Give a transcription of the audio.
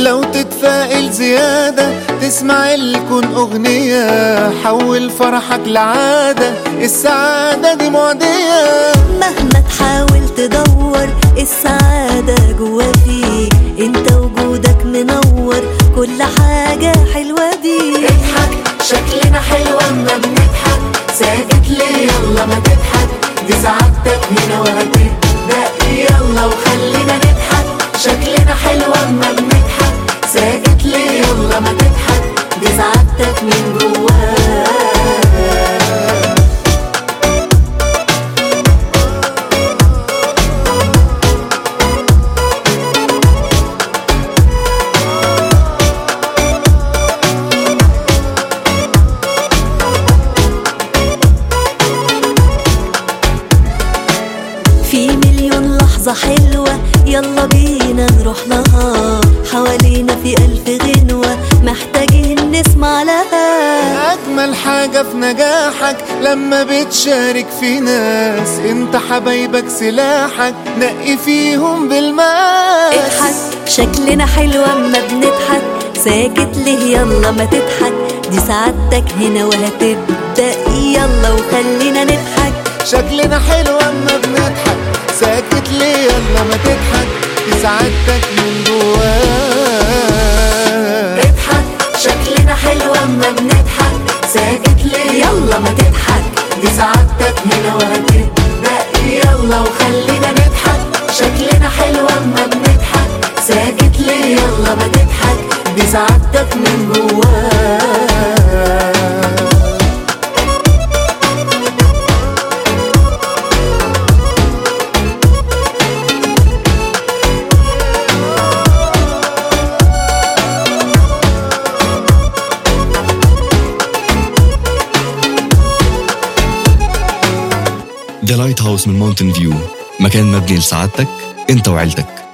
لو تتفائل زيادة تسمع الكون أغنية، حول فرحك لعادة، السعادة دي معدية. مهما تحاول تدور السعادة جوا فيك، انت وجودك منور كل حاجة حلوة بيك. اضحك شكلنا حلو اما بنضحك، ساكت ليه يلا ما تضحك، دي سعادتك هنا وهتبدأ يلا وخلينا نضحك. شكلنا حلو اما بنضحك، ساكت ليه يلا ما تضحك، دي سعادتك من جواك. في مليون لحظة حلوة يلا بينا نروح لها، حوالينا في ألف غنوة محتاجين نسمع لها. أجمل حاجة في نجاحك لما بتشارك في ناس، انت حبايبك سلاحك نقي فيهم بالماس. اضحك شكلنا حلو اما بنضحك، ساكت ليه يلا ما تضحك، دي سعادتك هنا وهتبدأ يلا وخلينا نضحك. شكلنا حلو اما بنضحك، ساكت ليه يلا ما تضحك، دي سعادتك من جواك. اضحك شكلنا حلو اما بنضحك، ساكت ليه يلا ما تضحك، دي سعادتك هنا وهتبدأ يلا وخلينا نضحك. شكلنا حلو اما بنضحك، ساكت ليه يلا ما تضحك، دي سعادتك من جواك. ذا لايت هاوس من ماونتن فيو، مكان مبني لسعادتك انت وعيلتك.